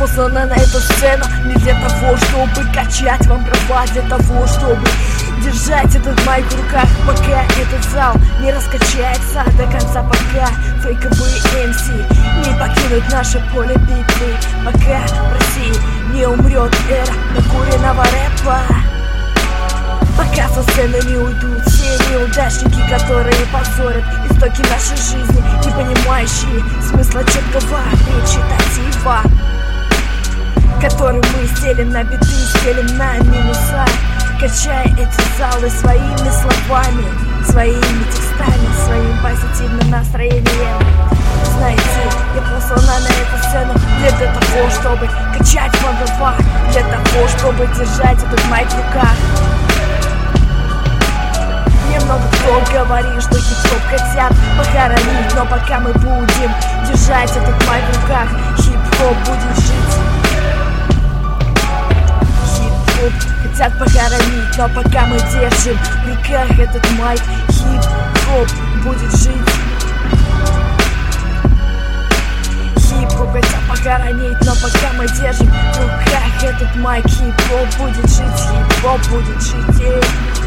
послана на эту сцену не для того, чтобы качать вам права, для того, чтобы держать этот майк в руках, пока этот зал не раскачается до конца, пока фейковые МС не покинут наше поле битвы, пока в России не умрет эра накуренного рэпа, пока со сцены не уйдут все неудачники, которые позорят истоки нашей жизни, не понимающие смысла четкого речитатива, который мы стелим на биты, стелим на минуса, качая эти залы своими словами, своими текстами, своим позитивным настроением. Знаете, я послана на эту сцену для того, чтобы качать вам права, для того, чтобы держать этот майк в руках. Мне много кто говорит, что хип-хоп хотят похоронить, но пока мы будем держать этот майк в руках, хип-хоп будет жить. Хип-хоп хотят похоронить, но пока мы держим в руках этот майк, хип-хоп будет жить. Хип-хоп хотят похоронить, но пока мы держим в руках этот майк, хип-хоп будет жить, хип-хоп будет жить.